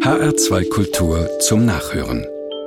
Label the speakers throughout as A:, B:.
A: HR2 Kultur zum Nachhören.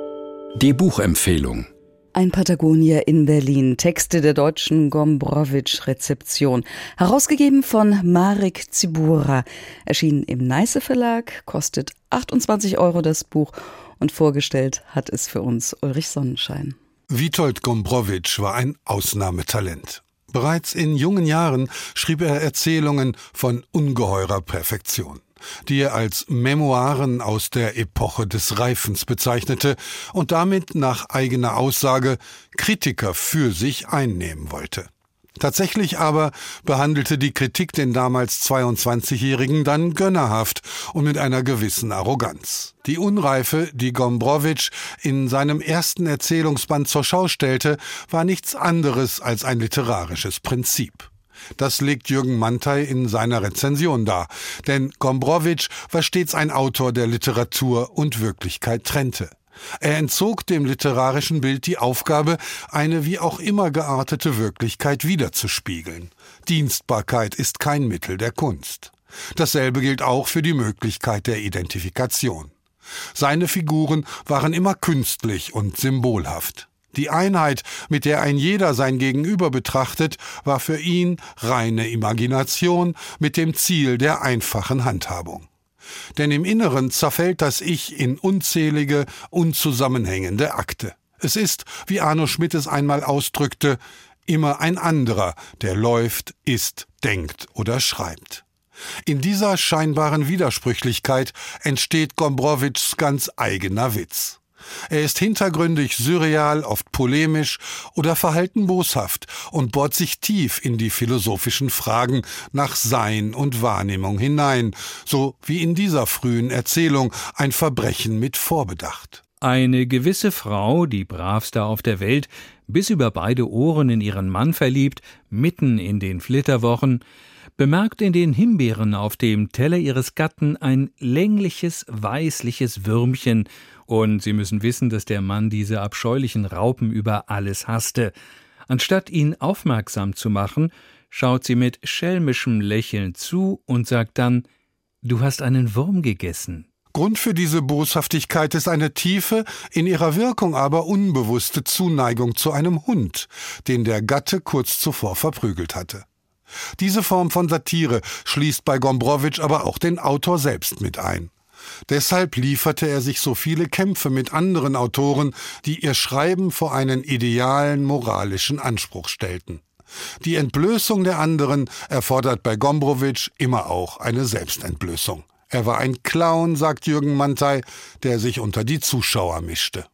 A: Die Buchempfehlung.
B: Ein Patagonier in Berlin. Texte der deutschen Gombrowicz-Rezeption. Herausgegeben von Marek Zibura. Erschienen im Neiße Verlag, kostet 28 € das Buch und vorgestellt hat es für uns Ulrich Sonnenschein.
C: Witold Gombrowicz war ein Ausnahmetalent. Bereits in jungen Jahren schrieb er Erzählungen von ungeheurer Perfektion, die er als Memoiren aus der Epoche des Reifens bezeichnete und damit nach eigener Aussage Kritiker für sich einnehmen wollte. Tatsächlich aber behandelte die Kritik den damals 22-Jährigen dann gönnerhaft und mit einer gewissen Arroganz. Die Unreife, die Gombrowicz in seinem ersten Erzählungsband zur Schau stellte, war nichts anderes als ein literarisches Prinzip. Das legt Jürgen Manthey in seiner Rezension dar, denn Gombrowicz war stets ein Autor, der Literatur und Wirklichkeit trennte. Er entzog dem literarischen Bild die Aufgabe, eine wie auch immer geartete Wirklichkeit wiederzuspiegeln. Dienstbarkeit ist kein Mittel der Kunst. Dasselbe gilt auch für die Möglichkeit der Identifikation. Seine Figuren waren immer künstlich und symbolhaft. Die Einheit, mit der ein jeder sein Gegenüber betrachtet, war für ihn reine Imagination mit dem Ziel der einfachen Handhabung. Denn im Inneren zerfällt das Ich in unzählige, unzusammenhängende Akte. Es ist, wie Arno Schmidt es einmal ausdrückte, immer ein anderer, der läuft, isst, denkt oder schreibt. In dieser scheinbaren Widersprüchlichkeit entsteht Gombrowicz' ganz eigener Witz. Er ist hintergründig surreal, oft polemisch oder verhalten boshaft und bohrt sich tief in die philosophischen Fragen nach Sein und Wahrnehmung hinein, so wie in dieser frühen Erzählung ein Verbrechen mit Vorbedacht.
D: Eine gewisse Frau, die bravste auf der Welt, bis über beide Ohren in ihren Mann verliebt, mitten in den Flitterwochen, bemerkt in den Himbeeren auf dem Teller ihres Gatten ein längliches, weißliches Würmchen, und Sie müssen wissen, dass der Mann diese abscheulichen Raupen über alles hasste. Anstatt ihn aufmerksam zu machen, schaut sie mit schelmischem Lächeln zu und sagt dann: »Du hast einen Wurm gegessen.«
C: Grund für diese Boshaftigkeit ist eine tiefe, in ihrer Wirkung aber unbewusste Zuneigung zu einem Hund, den der Gatte kurz zuvor verprügelt hatte. Diese Form von Satire schließt bei Gombrowicz aber auch den Autor selbst mit ein. Deshalb lieferte er sich so viele Kämpfe mit anderen Autoren, die ihr Schreiben vor einen idealen moralischen Anspruch stellten. Die Entblößung der anderen erfordert bei Gombrowicz immer auch eine Selbstentblößung. Er war ein Clown, sagt Jürgen Manthey, der sich unter die Zuschauer mischte.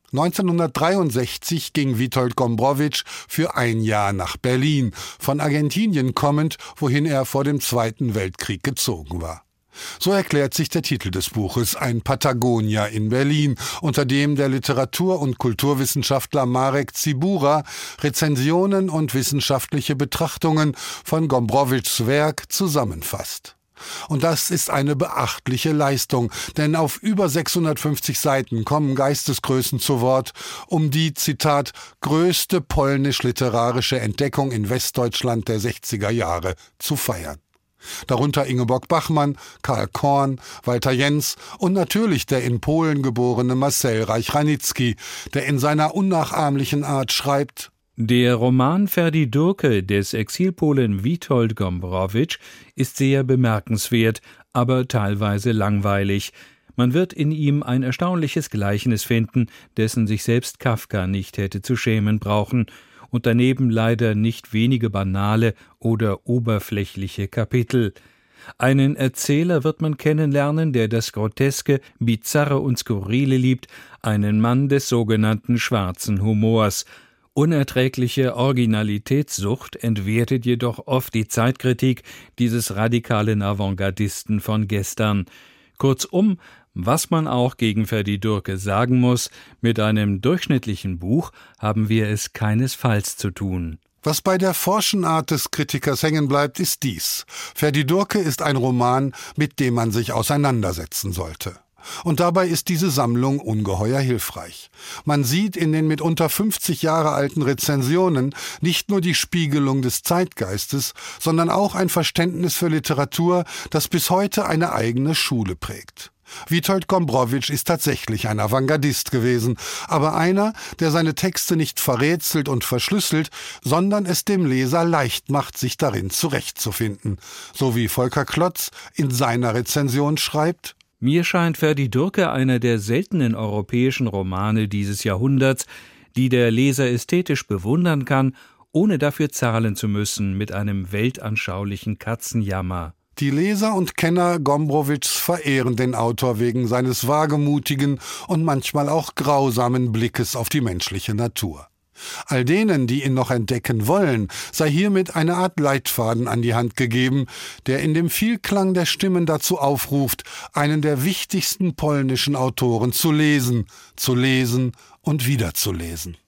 C: 1963 ging Witold Gombrowicz für ein Jahr nach Berlin, von Argentinien kommend, wohin er vor dem Zweiten Weltkrieg gezogen war. So erklärt sich der Titel des Buches, ein Patagonier in Berlin, unter dem der Literatur- und Kulturwissenschaftler Marek Zibura Rezensionen und wissenschaftliche Betrachtungen von Gombrowicz' Werk zusammenfasst. Und das ist eine beachtliche Leistung, denn auf über 650 Seiten kommen Geistesgrößen zu Wort, um die, Zitat, größte polnisch-literarische Entdeckung in Westdeutschland der 60er Jahre zu feiern. Darunter Ingeborg Bachmann, Karl Korn, Walter Jens und natürlich der in Polen geborene Marcel Reich-Ranitzky, der in seiner unnachahmlichen Art schreibt:
D: Der Roman Ferdi Durke des Exilpolen Witold Gombrowicz ist sehr bemerkenswert, aber teilweise langweilig. Man wird in ihm ein erstaunliches Gleichnis finden, dessen sich selbst Kafka nicht hätte zu schämen brauchen, und daneben leider nicht wenige banale oder oberflächliche Kapitel. Einen Erzähler wird man kennenlernen, der das Groteske, Bizarre und Skurrile liebt, einen Mann des sogenannten schwarzen Humors. Unerträgliche Originalitätssucht entwertet jedoch oft die Zeitkritik dieses radikalen Avantgardisten von gestern. Kurzum, was man auch gegen Ferdi Durke sagen muss, mit einem durchschnittlichen Buch haben wir es keinesfalls zu tun.
C: Was bei der forschen Art des Kritikers hängen bleibt, ist dies: Ferdi Durke ist ein Roman, mit dem man sich auseinandersetzen sollte. Und dabei ist diese Sammlung ungeheuer hilfreich. Man sieht in den mitunter 50 Jahre alten Rezensionen nicht nur die Spiegelung des Zeitgeistes, sondern auch ein Verständnis für Literatur, das bis heute eine eigene Schule prägt. Witold Gombrowicz ist tatsächlich ein Avantgardist gewesen, aber einer, der seine Texte nicht verrätselt und verschlüsselt, sondern es dem Leser leicht macht, sich darin zurechtzufinden. So wie Volker Klotz in seiner Rezension schreibt:
D: Mir scheint Ferdi Durke einer der seltenen europäischen Romane dieses Jahrhunderts, die der Leser ästhetisch bewundern kann, ohne dafür zahlen zu müssen mit einem weltanschaulichen Katzenjammer.
C: Die Leser und Kenner Gombrowicz verehren den Autor wegen seines wagemutigen und manchmal auch grausamen Blickes auf die menschliche Natur. All denen, die ihn noch entdecken wollen, sei hiermit eine Art Leitfaden an die Hand gegeben, der in dem Vielklang der Stimmen dazu aufruft, einen der wichtigsten polnischen Autoren zu lesen und wieder zu lesen.